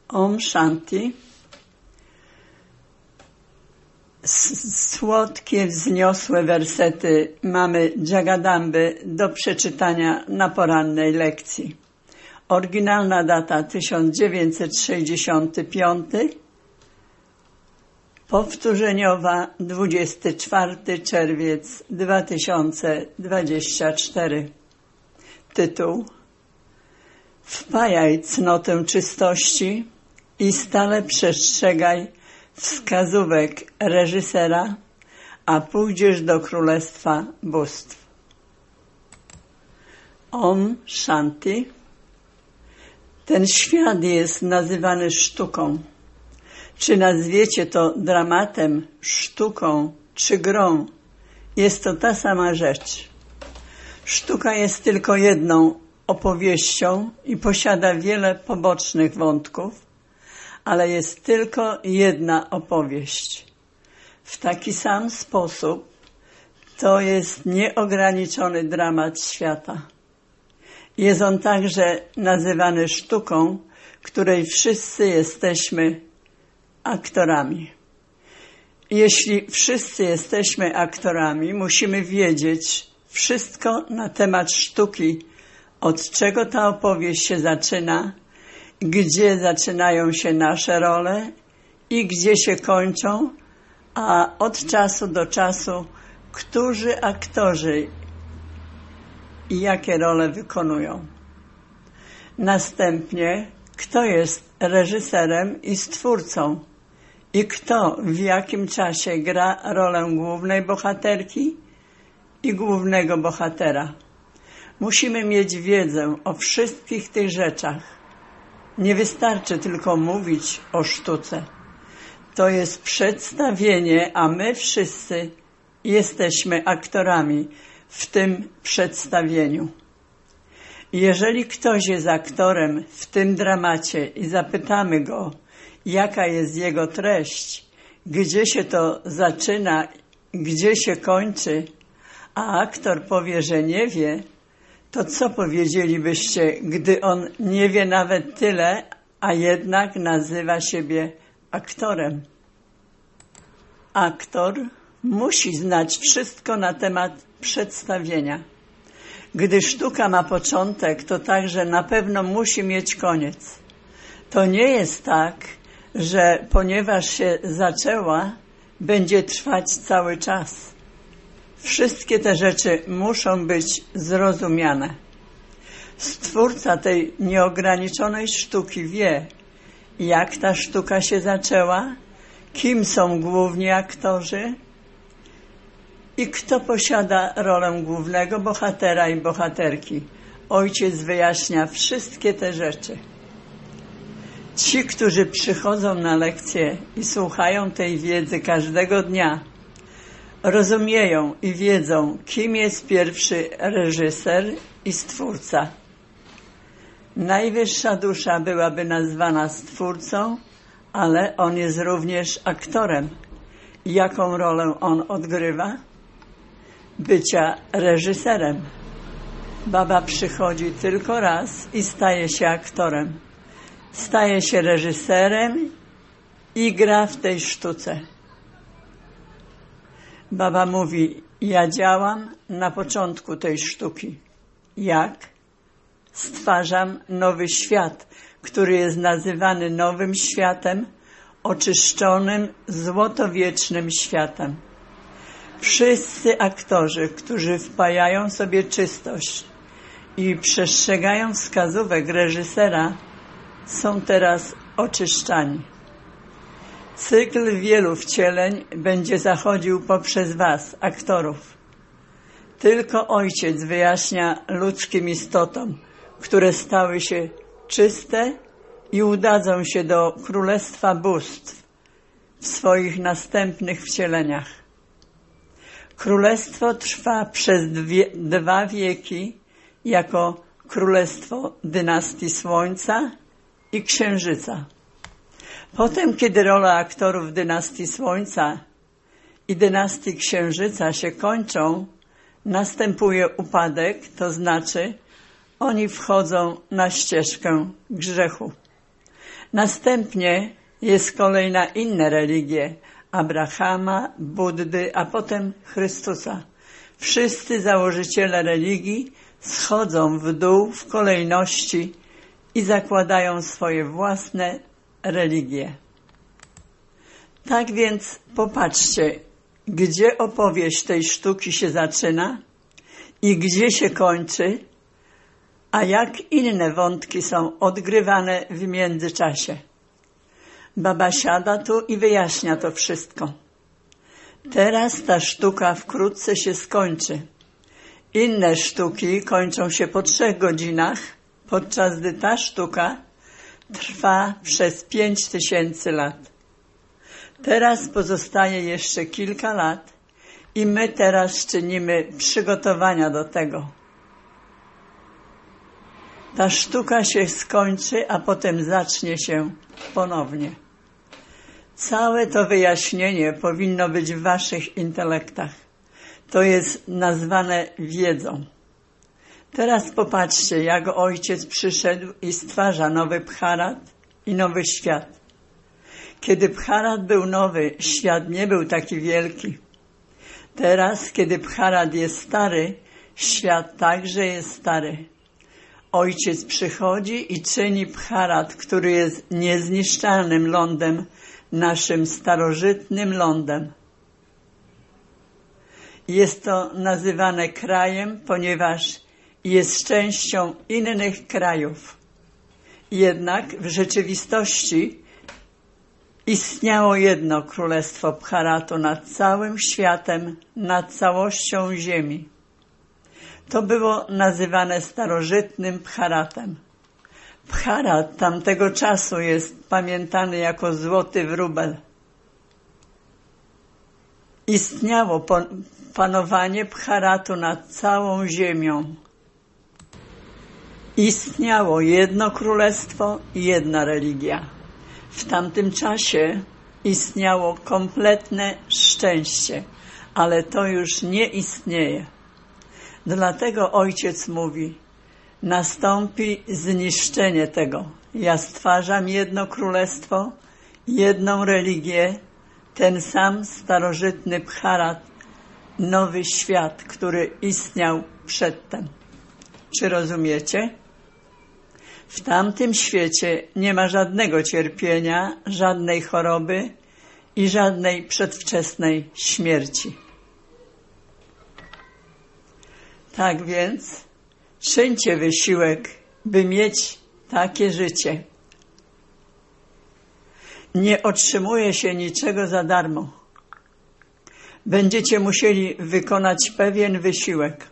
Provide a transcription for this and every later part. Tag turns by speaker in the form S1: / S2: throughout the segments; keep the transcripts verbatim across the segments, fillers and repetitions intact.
S1: Om Shanti. Słodkie, wzniosłe wersety mamy Jagadamby do przeczytania na porannej lekcji. Oryginalna data tysiąc dziewięćset sześćdziesiąty piąty, powtórzeniowa dwudziesty czwarty czerwiec dwa tysiące dwudziesty czwarty. Tytuł: Wpajaj cnotę czystości i stale przestrzegaj wskazówek reżysera, a pójdziesz do Królestwa Bóstw. Om Shanti. Ten świat jest nazywany sztuką. Czy nazwiecie to dramatem, sztuką czy grą, jest to ta sama rzecz. Sztuka jest tylko jedną opowieścią i posiada wiele pobocznych wątków, ale jest tylko jedna opowieść. W taki sam sposób to jest nieograniczony dramat świata. Jest on także nazywany sztuką, której wszyscy jesteśmy aktorami. Jeśli wszyscy jesteśmy aktorami, musimy wiedzieć wszystko na temat sztuki, od czego ta opowieść się zaczyna, gdzie zaczynają się nasze role i gdzie się kończą, a od czasu do czasu, którzy aktorzy i jakie role wykonują. Następnie, kto jest reżyserem i stwórcą i kto w jakim czasie gra rolę głównej bohaterki i głównego bohatera. Musimy mieć wiedzę o wszystkich tych rzeczach. Nie wystarczy tylko mówić o sztuce. To jest przedstawienie, a my wszyscy jesteśmy aktorami w tym przedstawieniu. Jeżeli ktoś jest aktorem w tym dramacie i zapytamy go, jaka jest jego treść, gdzie się to zaczyna, gdzie się kończy, a aktor powie, że nie wie, to co powiedzielibyście, gdy on nie wie nawet tyle, a jednak nazywa siebie aktorem? Aktor musi znać wszystko na temat przedstawienia. Gdy sztuka ma początek, to także na pewno musi mieć koniec. To nie jest tak, że ponieważ się zaczęła, będzie trwać cały czas. Wszystkie te rzeczy muszą być zrozumiane. Stwórca tej nieograniczonej sztuki wie, jak ta sztuka się zaczęła, kim są główni aktorzy i kto posiada rolę głównego bohatera i bohaterki. Ojciec wyjaśnia wszystkie te rzeczy. Ci, którzy przychodzą na lekcje i słuchają tej wiedzy każdego dnia, rozumieją i wiedzą, kim jest pierwszy reżyser i stwórca. Najwyższa dusza byłaby nazwana stwórcą, ale on jest również aktorem. Jaką rolę on odgrywa? Bycia reżyserem. Baba przychodzi tylko raz i staje się aktorem. Staje się reżyserem i gra w tej sztuce. Baba mówi, ja działam na początku tej sztuki. Jak? Stwarzam nowy świat, który jest nazywany nowym światem, oczyszczonym, złotowiecznym światem. Wszyscy aktorzy, którzy wpajają sobie czystość i przestrzegają wskazówek reżysera, są teraz oczyszczani. Cykl wielu wcieleń będzie zachodził poprzez was, aktorów. Tylko Ojciec wyjaśnia ludzkim istotom, które stały się czyste i udadzą się do Królestwa Bóstw w swoich następnych wcieleniach. Królestwo trwa przez dwie, dwa wieki jako Królestwo dynastii Słońca i Księżyca. Potem, kiedy rola aktorów dynastii Słońca i dynastii Księżyca się kończą, następuje upadek, to znaczy oni wchodzą na ścieżkę grzechu. Następnie jest kolej na inne religie, Abrahama, Buddy, a potem Chrystusa. Wszyscy założyciele religii schodzą w dół w kolejności i zakładają swoje własne religie. Tak więc popatrzcie, gdzie opowieść tej sztuki się zaczyna i gdzie się kończy, a jak inne wątki są odgrywane w międzyczasie. Baba siada tu i wyjaśnia to wszystko. Teraz ta sztuka wkrótce się skończy. Inne sztuki kończą się po trzech godzinach, podczas gdy ta sztuka trwa przez pięć tysięcy lat. Teraz pozostaje jeszcze kilka lat i my teraz czynimy przygotowania do tego. Ta sztuka się skończy, a potem zacznie się ponownie. Całe to wyjaśnienie powinno być w waszych intelektach. To jest nazwane wiedzą. Teraz popatrzcie, jak Ojciec przyszedł i stwarza nowy Bharat i nowy świat. Kiedy Bharat był nowy, świat nie był taki wielki. Teraz, kiedy Bharat jest stary, świat także jest stary. Ojciec przychodzi i czyni Bharat, który jest niezniszczalnym lądem, naszym starożytnym lądem. Jest to nazywane krajem, ponieważ jest częścią innych krajów. Jednak w rzeczywistości istniało jedno królestwo Bharatu nad całym światem, nad całością ziemi. To było nazywane starożytnym Bharatem. Bharat tamtego czasu jest pamiętany jako złoty wróbel. Istniało panowanie Bharatu nad całą ziemią. Istniało jedno królestwo i jedna religia. W tamtym czasie istniało kompletne szczęście, ale to już nie istnieje. Dlatego Ojciec mówi, nastąpi zniszczenie tego. Ja stwarzam jedno królestwo, jedną religię, ten sam starożytny Bharat, nowy świat, który istniał przedtem. Czy rozumiecie? W tamtym świecie nie ma żadnego cierpienia, żadnej choroby i żadnej przedwczesnej śmierci. Tak więc czyńcie wysiłek, by mieć takie życie. Nie otrzymuje się niczego za darmo. Będziecie musieli wykonać pewien wysiłek.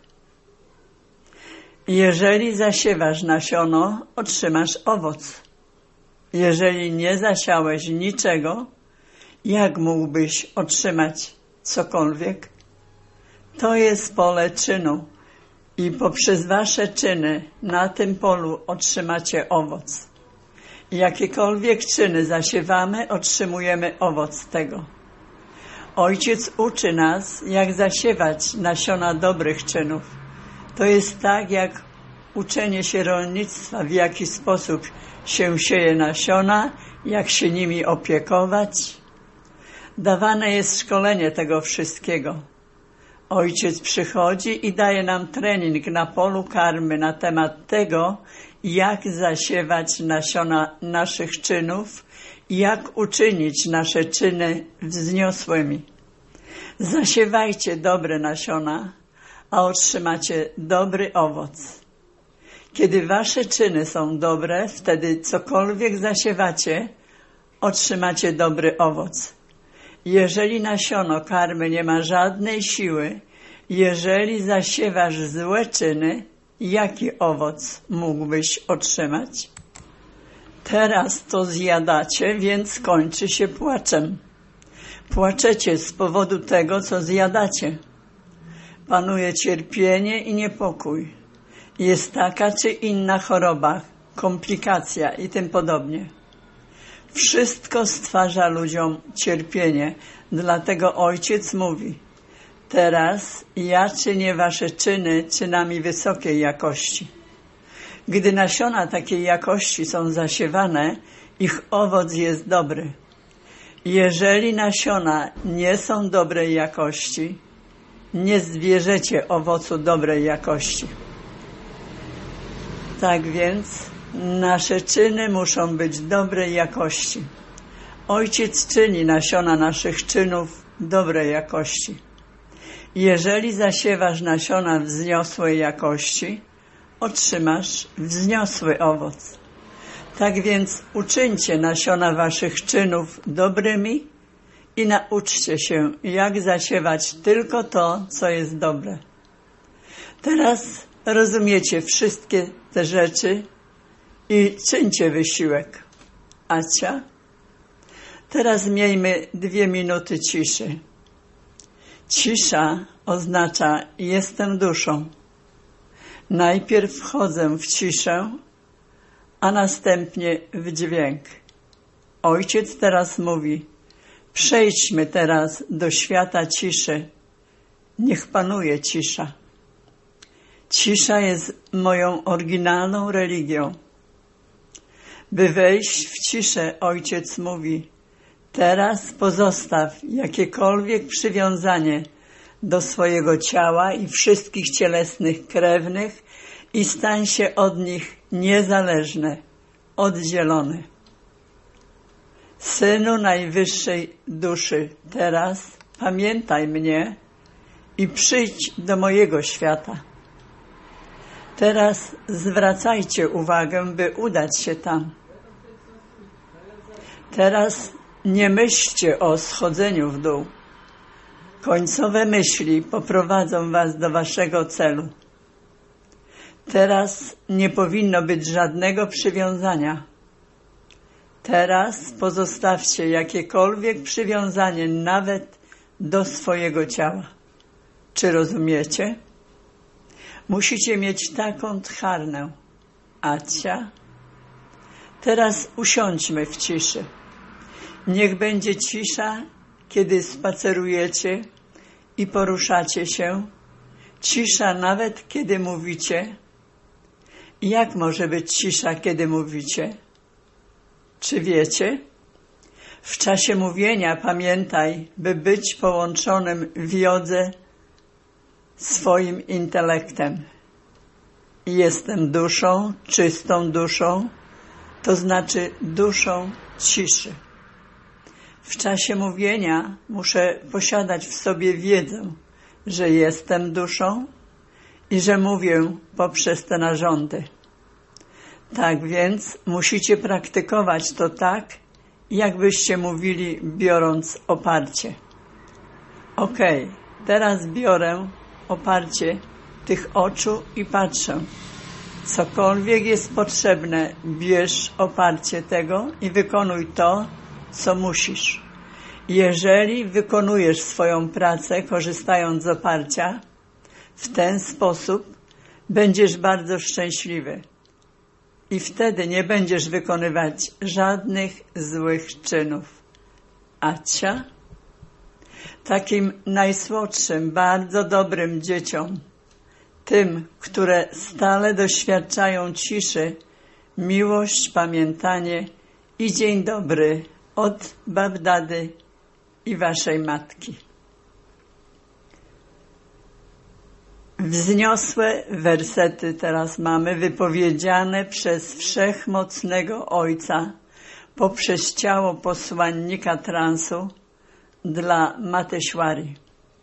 S1: Jeżeli zasiewasz nasiono, otrzymasz owoc. Jeżeli nie zasiałeś niczego, jak mógłbyś otrzymać cokolwiek? To jest pole czynu i poprzez wasze czyny na tym polu otrzymacie owoc. Jakiekolwiek czyny zasiewamy, otrzymujemy owoc tego. Ojciec uczy nas, jak zasiewać nasiona dobrych czynów. To jest tak, jak uczenie się rolnictwa, w jaki sposób się sieje nasiona, jak się nimi opiekować. Dawane jest szkolenie tego wszystkiego. Ojciec przychodzi i daje nam trening na polu karmy na temat tego, jak zasiewać nasiona naszych czynów i jak uczynić nasze czyny wzniosłymi. Zasiewajcie dobre nasiona, a otrzymacie dobry owoc. Kiedy wasze czyny są dobre, wtedy cokolwiek zasiewacie, otrzymacie dobry owoc. Jeżeli nasiono karmy nie ma żadnej siły, jeżeli zasiewasz złe czyny, jaki owoc mógłbyś otrzymać? Teraz to zjadacie, więc kończy się płaczem. Płaczecie z powodu tego, co zjadacie. Panuje cierpienie i niepokój. Jest taka czy inna choroba, komplikacja i tym podobnie. Wszystko stwarza ludziom cierpienie, dlatego Ojciec mówi, teraz ja czynię wasze czyny czynami wysokiej jakości. Gdy nasiona takiej jakości są zasiewane, ich owoc jest dobry. Jeżeli nasiona nie są dobrej jakości, nie zbierzecie owocu dobrej jakości. Tak więc nasze czyny muszą być dobrej jakości. Ojciec czyni nasiona naszych czynów dobrej jakości. Jeżeli zasiewasz nasiona wzniosłej jakości, otrzymasz wzniosły owoc. Tak więc uczyńcie nasiona waszych czynów dobrymi i nauczcie się, jak zasiewać tylko to, co jest dobre. Teraz rozumiecie wszystkie te rzeczy i czyńcie wysiłek. Acia? Teraz miejmy dwie minuty ciszy. Cisza oznacza jestem duszą. Najpierw wchodzę w ciszę, a następnie w dźwięk. Ojciec teraz mówi, przejdźmy teraz do świata ciszy. Niech panuje cisza. Cisza jest moją oryginalną religią. By wejść w ciszę, Ojciec mówi, teraz pozostaw jakiekolwiek przywiązanie do swojego ciała i wszystkich cielesnych krewnych i stań się od nich niezależny, oddzielony. Synu Najwyższej Duszy, teraz pamiętaj mnie i przyjdź do mojego świata. Teraz zwracajcie uwagę, by udać się tam. Teraz nie myślcie o schodzeniu w dół. Końcowe myśli poprowadzą was do waszego celu. Teraz nie powinno być żadnego przywiązania. Teraz pozostawcie jakiekolwiek przywiązanie nawet do swojego ciała. Czy rozumiecie? Musicie mieć taką dharnę. Acia? Teraz usiądźmy w ciszy. Niech będzie cisza, kiedy spacerujecie i poruszacie się. Cisza nawet, kiedy mówicie. Jak może być cisza, kiedy mówicie? Czy wiecie? W czasie mówienia pamiętaj, by być połączonym w jodze swoim intelektem. Jestem duszą, czystą duszą, to znaczy duszą ciszy. W czasie mówienia muszę posiadać w sobie wiedzę, że jestem duszą i że mówię poprzez te narządy. Tak więc musicie praktykować to tak, jakbyście mówili, biorąc oparcie. Okej, teraz biorę oparcie tych oczu i patrzę. Cokolwiek jest potrzebne, bierz oparcie tego i wykonuj to, co musisz. Jeżeli wykonujesz swoją pracę, korzystając z oparcia, w ten sposób będziesz bardzo szczęśliwy. I wtedy nie będziesz wykonywać żadnych złych czynów. Acia? Takim najsłodszym, bardzo dobrym dzieciom, tym, które stale doświadczają ciszy, miłość, pamiętanie i dzień dobry od Babdady i waszej matki. Wzniosłe wersety teraz mamy wypowiedziane przez Wszechmocnego Ojca poprzez ciało posłannika transu dla Mateshwari.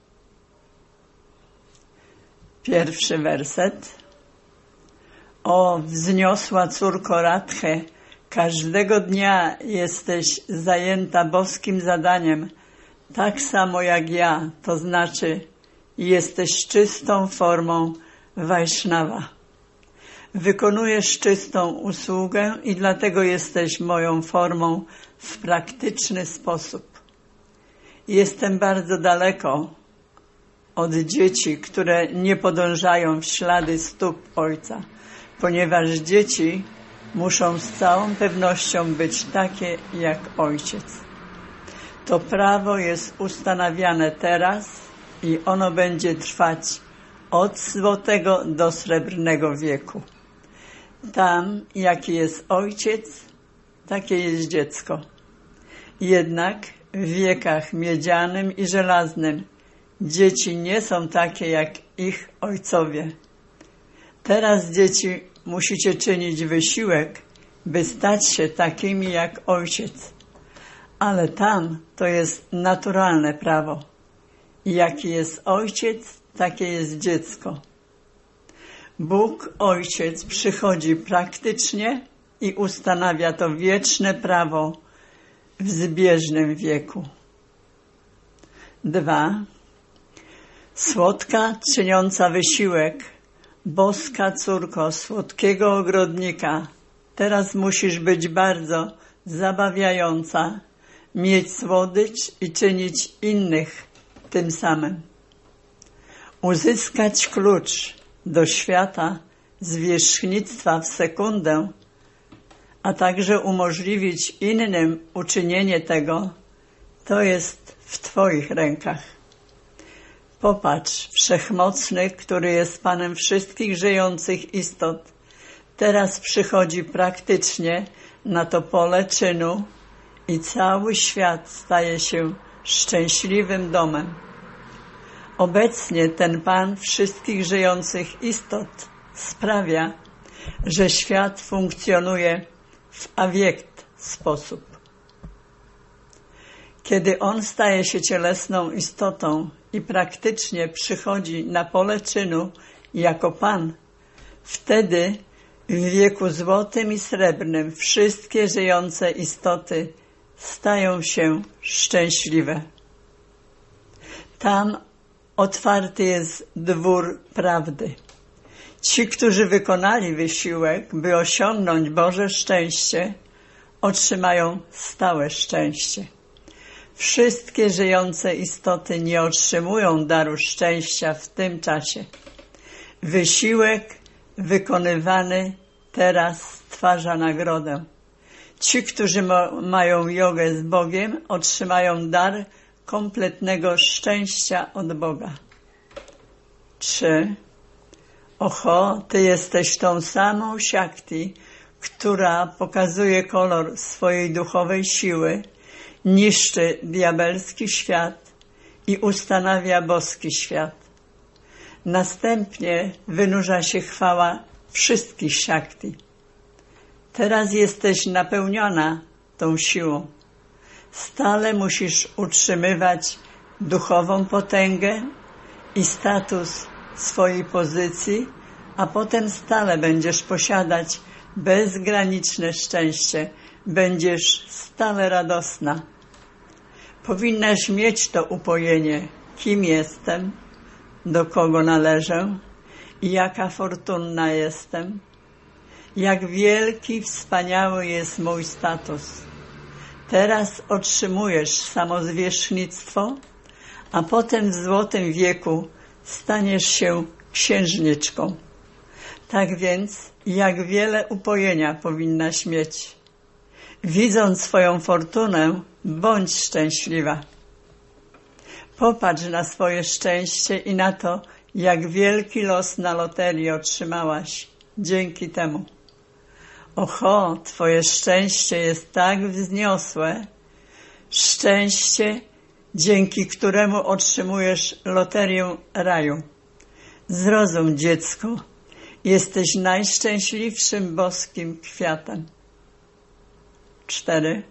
S1: Pierwszy werset. O wzniosła córko Radhe, każdego dnia jesteś zajęta boskim zadaniem, tak samo jak ja, to znaczy jesteś czystą formą Vaishnava. Wykonujesz czystą usługę i dlatego jesteś moją formą w praktyczny sposób. Jestem bardzo daleko od dzieci, które nie podążają w ślady stóp Ojca, ponieważ dzieci muszą z całą pewnością być takie jak Ojciec. To prawo jest ustanawiane teraz i ono będzie trwać od złotego do srebrnego wieku. Tam, jaki jest Ojciec, takie jest dziecko. Jednak w wiekach miedzianym i żelaznym dzieci nie są takie jak ich ojcowie. Teraz, dzieci, musicie czynić wysiłek, by stać się takimi jak ojciec. Ale tam to jest naturalne prawo. Jaki jest ojciec, takie jest dziecko. Bóg Ojciec przychodzi praktycznie i ustanawia to wieczne prawo w zbieżnym wieku. Dwa. Słodka, czyniąca wysiłek, boska córko słodkiego ogrodnika, teraz musisz być bardzo zabawiająca, mieć słodycz i czynić innych tym samym. Uzyskać klucz do świata zwierzchnictwa w sekundę, a także umożliwić innym uczynienie tego, to jest w Twoich rękach. Popatrz, Wszechmocny, który jest Panem wszystkich żyjących istot, teraz przychodzi praktycznie na to pole czynu i cały świat staje się szczęśliwym domem. Obecnie ten Pan wszystkich żyjących istot sprawia, że świat funkcjonuje w awiekt sposób. Kiedy On staje się cielesną istotą i praktycznie przychodzi na pole czynu jako Pan, wtedy w wieku złotym i srebrnym wszystkie żyjące istoty stają się szczęśliwe. Tam otwarty jest dwór prawdy. Ci, którzy wykonali wysiłek, by osiągnąć Boże szczęście, otrzymają stałe szczęście. Wszystkie żyjące istoty nie otrzymują daru szczęścia w tym czasie. Wysiłek wykonywany teraz stwarza nagrodę. Ci, którzy ma, mają jogę z Bogiem, otrzymają dar kompletnego szczęścia od Boga. Trzy. Oho, Ty jesteś tą samą Shakti, która pokazuje kolor swojej duchowej siły, niszczy diabelski świat i ustanawia boski świat. Następnie wynurza się chwała wszystkich Shakti. Teraz jesteś napełniona tą siłą. Stale musisz utrzymywać duchową potęgę i status swojej pozycji, a potem stale będziesz posiadać bezgraniczne szczęście. Będziesz stale radosna. Powinnaś mieć to upojenie, kim jestem, do kogo należę i jaka fortunna jestem. Jak wielki, wspaniały jest mój status. Teraz otrzymujesz samozwierzchnictwo, a potem w złotym wieku staniesz się księżniczką. Tak więc, jak wiele upojenia powinnaś mieć. Widząc swoją fortunę, bądź szczęśliwa. Popatrz na swoje szczęście i na to, jak wielki los na loterii otrzymałaś dzięki temu. Oho, Twoje szczęście jest tak wzniosłe, szczęście, dzięki któremu otrzymujesz loterię raju. Zrozum, dziecko, jesteś najszczęśliwszym boskim kwiatem. Cztery.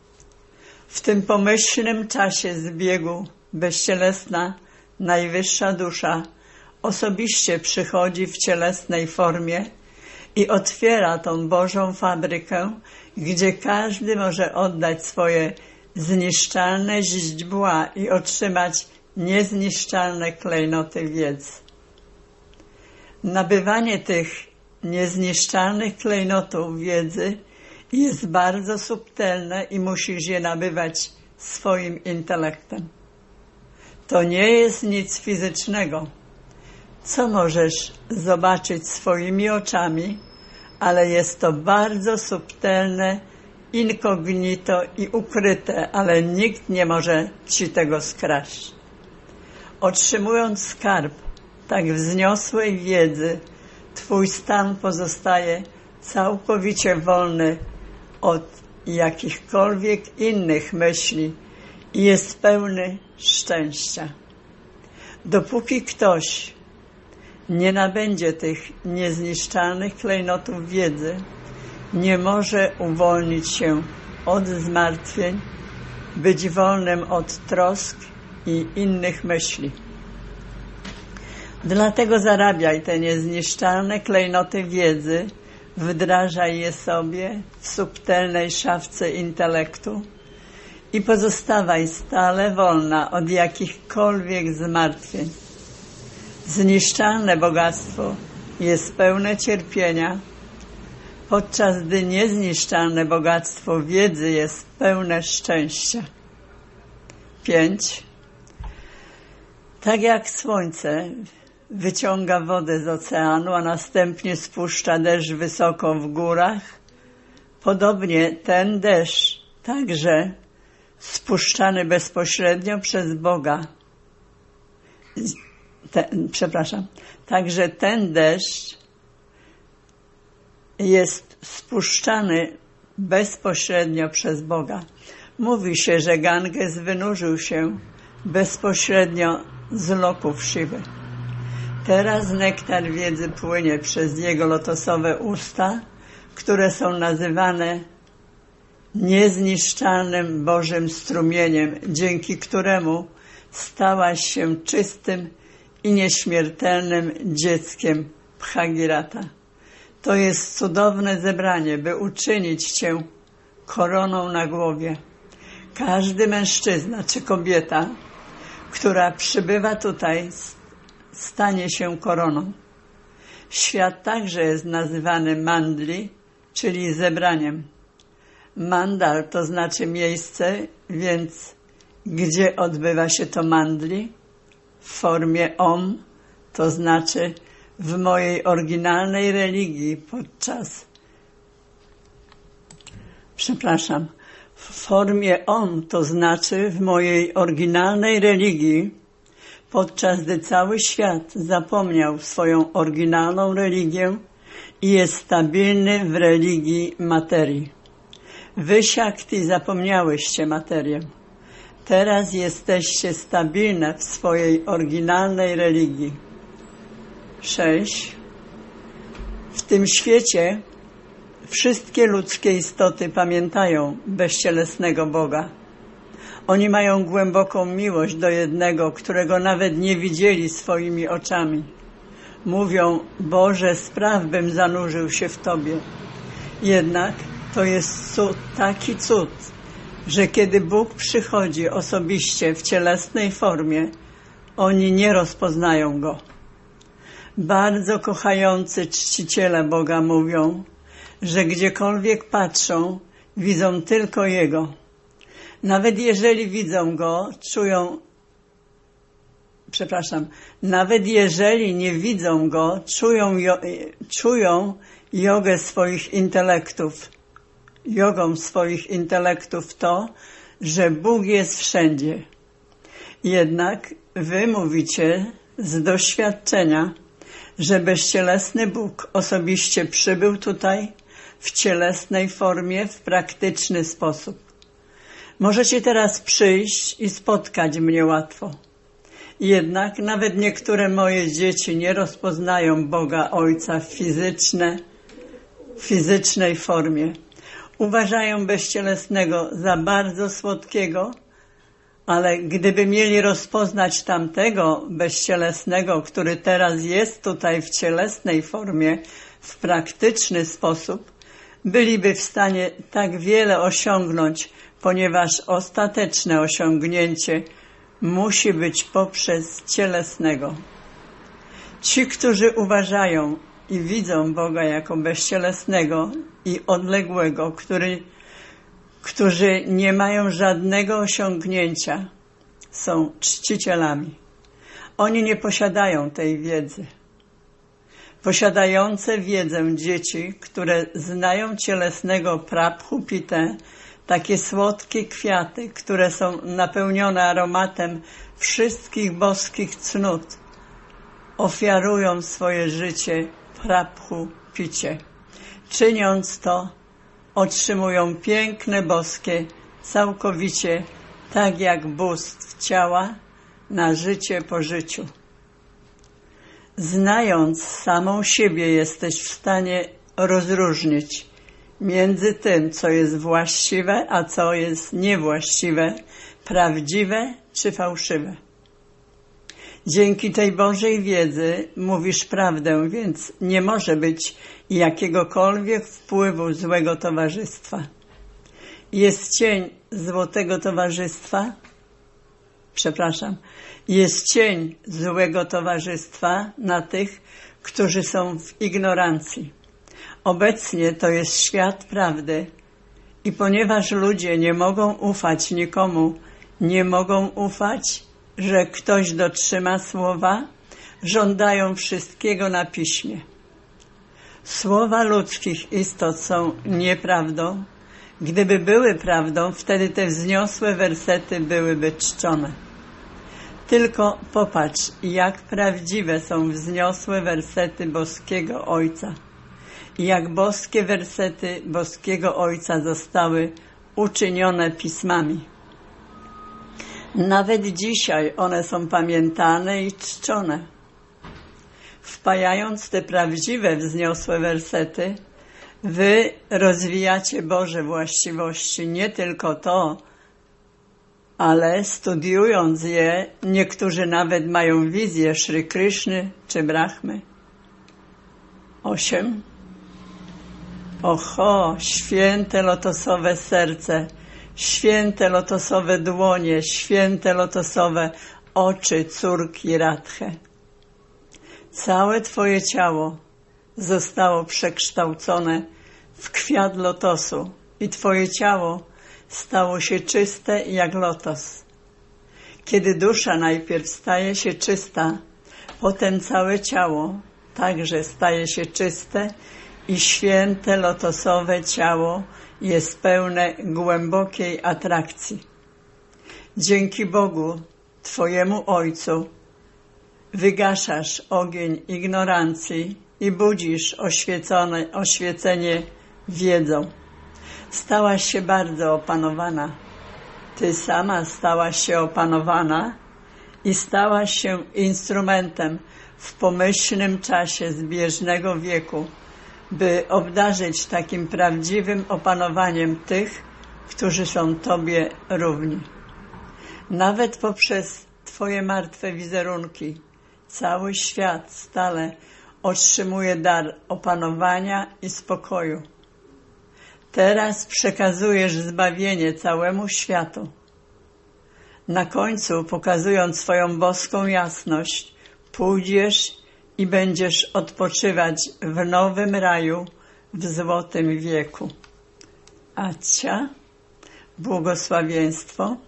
S1: W tym pomyślnym czasie zbiegu bezcielesna, najwyższa dusza osobiście przychodzi w cielesnej formie i otwiera tą Bożą fabrykę, gdzie każdy może oddać swoje zniszczalne źdźbła i otrzymać niezniszczalne klejnoty wiedzy. Nabywanie tych niezniszczalnych klejnotów wiedzy jest bardzo subtelne i musisz je nabywać swoim intelektem. To nie jest nic fizycznego, co możesz zobaczyć swoimi oczami, ale jest to bardzo subtelne, incognito i ukryte, ale nikt nie może ci tego skraść. Otrzymując skarb tak wzniosłej wiedzy, twój stan pozostaje całkowicie wolny od jakichkolwiek innych myśli i jest pełny szczęścia. Dopóki ktoś nie nabędzie tych niezniszczalnych klejnotów wiedzy, nie może uwolnić się od zmartwień, być wolnym od trosk i innych myśli. Dlatego zarabiaj te niezniszczalne klejnoty wiedzy, wdrażaj je sobie w subtelnej szafce intelektu i pozostawaj stale wolna od jakichkolwiek zmartwień. Zniszczalne bogactwo jest pełne cierpienia, podczas gdy niezniszczalne bogactwo wiedzy jest pełne szczęścia. Pięć. Tak jak słońce wyciąga wodę z oceanu, a następnie spuszcza deszcz wysoko w górach, podobnie ten deszcz także spuszczany bezpośrednio przez Boga. Te, przepraszam. Także ten deszcz jest spuszczany bezpośrednio przez Boga. Mówi się, że Ganges wynurzył się bezpośrednio z loków Shiwy. Teraz nektar wiedzy płynie przez jego lotosowe usta, które są nazywane niezniszczalnym Bożym strumieniem, dzięki któremu stałaś się czystym i nieśmiertelnym dzieckiem Bhagirata. To jest cudowne zebranie, by uczynić cię koroną na głowie. Każdy mężczyzna czy kobieta, która przybywa tutaj, stanie się koroną. Świat także jest nazywany mandli, czyli zebraniem. Mandal to znaczy miejsce, więc gdzie odbywa się to mandli? W formie Om, to znaczy w mojej oryginalnej religii podczas, przepraszam, w formie Om, to znaczy w mojej oryginalnej religii, podczas gdy cały świat zapomniał swoją oryginalną religię i jest stabilny w religii materii. Wy, Shakti, zapomniałyście materię. Teraz jesteście stabilne w swojej oryginalnej religii. Sześć. W tym świecie wszystkie ludzkie istoty pamiętają bezcielesnego Boga. Oni mają głęboką miłość do jednego, którego nawet nie widzieli swoimi oczami. Mówią: Boże, spraw, bym zanurzył się w Tobie. Jednak to jest cud, taki cud, że kiedy Bóg przychodzi osobiście w cielesnej formie, oni nie rozpoznają Go. Bardzo kochający czciciele Boga mówią, że gdziekolwiek patrzą, widzą tylko Jego. Nawet jeżeli widzą Go, czują, przepraszam, nawet jeżeli nie widzą Go, czują, czują jogę swoich intelektów, jogą swoich intelektów to, że Bóg jest wszędzie. Jednak wy mówicie z doświadczenia, że bezcielesny Bóg osobiście przybył tutaj w cielesnej formie, w praktyczny sposób. Możecie teraz przyjść i spotkać mnie łatwo. Jednak nawet niektóre moje dzieci nie rozpoznają Boga Ojca w fizyczne, w fizycznej formie. Uważają bezcielesnego za bardzo słodkiego, ale gdyby mieli rozpoznać tamtego bezcielesnego, który teraz jest tutaj w cielesnej formie, w praktyczny sposób, byliby w stanie tak wiele osiągnąć, ponieważ ostateczne osiągnięcie musi być poprzez cielesnego. Ci, którzy uważają i widzą Boga jako bezcielesnego i odległego, który, którzy nie mają żadnego osiągnięcia, są czcicielami. Oni nie posiadają tej wiedzy. Posiadające wiedzę dzieci, które znają cielesnego Prabhupitę, takie słodkie kwiaty, które są napełnione aromatem wszystkich boskich cnót, ofiarują swoje życie Prabhupicie. Czyniąc to, otrzymują piękne, boskie, całkowicie tak jak bóstw ciała na życie po życiu. Znając samą siebie, jesteś w stanie rozróżnić między tym, co jest właściwe, a co jest niewłaściwe, prawdziwe czy fałszywe. Dzięki tej Bożej wiedzy mówisz prawdę, więc nie może być jakiegokolwiek wpływu złego towarzystwa. Jest cień złotego towarzystwa, przepraszam, jest cień złego towarzystwa na tych, którzy są w ignorancji. Obecnie to jest świat prawdy i ponieważ ludzie nie mogą ufać nikomu, nie mogą ufać, że ktoś dotrzyma słowa, żądają wszystkiego na piśmie. Słowa ludzkich istot są nieprawdą. Gdyby były prawdą, wtedy te wzniosłe wersety byłyby czczone. Tylko popatrz, jak prawdziwe są wzniosłe wersety boskiego Ojca. Jak boskie wersety boskiego Ojca zostały uczynione pismami. Nawet dzisiaj one są pamiętane i czczone. Wpajając te prawdziwe, wzniosłe wersety, wy rozwijacie Boże właściwości, nie tylko to, ale studiując je, niektórzy nawet mają wizję Szry Kryszny czy Brahmy. Osiem. Oho, święte lotosowe serce, święte lotosowe dłonie, święte lotosowe oczy córki Radhe. Całe Twoje ciało zostało przekształcone w kwiat lotosu i Twoje ciało stało się czyste jak lotos. Kiedy dusza najpierw staje się czysta, potem całe ciało także staje się czyste i święte lotosowe ciało jest pełne głębokiej atrakcji. Dzięki Bogu, Twojemu Ojcu, wygaszasz ogień ignorancji i budzisz oświecone, oświecenie wiedzą. Stałaś się bardzo opanowana. Ty sama stałaś się opanowana i stałaś się instrumentem w pomyślnym czasie zbieżnego wieku, by obdarzyć takim prawdziwym opanowaniem tych, którzy są Tobie równi. Nawet poprzez Twoje martwe wizerunki cały świat stale otrzymuje dar opanowania i spokoju. Teraz przekazujesz zbawienie całemu światu. Na końcu, pokazując swoją boską jasność, pójdziesz i będziesz odpoczywać w nowym raju w złotym wieku. Acia, błogosławieństwo.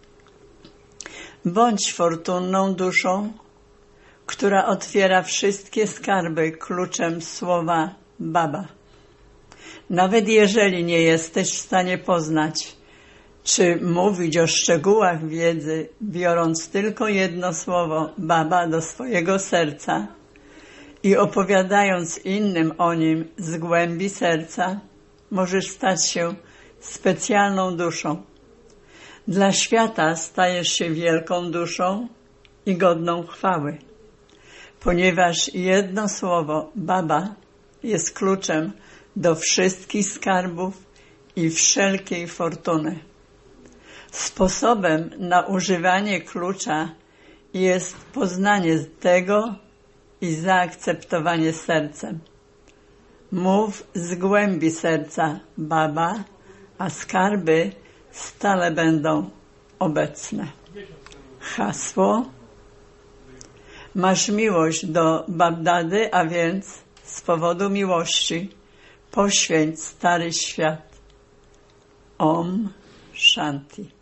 S1: Bądź fortunną duszą, która otwiera wszystkie skarby kluczem słowa Baba. Nawet jeżeli nie jesteś w stanie poznać, czy mówić o szczegółach wiedzy, biorąc tylko jedno słowo Baba do swojego serca i opowiadając innym o nim z głębi serca, możesz stać się specjalną duszą. Dla świata stajesz się wielką duszą i godną chwały, ponieważ jedno słowo Baba jest kluczem do wszystkich skarbów i wszelkiej fortuny. Sposobem na używanie klucza jest poznanie tego i zaakceptowanie sercem. Mów z głębi serca Baba, a skarby stale będą obecne. Hasło. Masz miłość do Babdady, a więc z powodu miłości poświęć stary świat. Om Shanti.